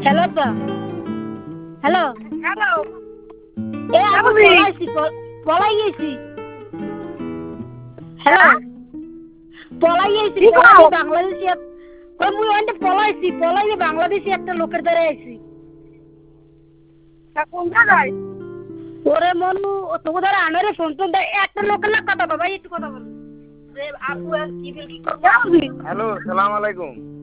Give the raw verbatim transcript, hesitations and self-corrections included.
Hello আপা, hello hello. এ আমি পলাইছি পলাই গেছি। হ্যালো পলাই গেছি, কি পলাই কও? বাংলাদেশি কই মুই ওইটা পলাইছি, পলাই বাংলাদেশি একটা লোকের দ্বারা আইছি। তা কোন জায়গায়? ওরে মনু তোকে ধরে আনারে ফোন টোন দেয় একটা লোকের না কথা বাবা একটু কথা বল রে আপু আর কি বিল কি করবো। কেমন? হ্যালো, সালাম আলাইকুম।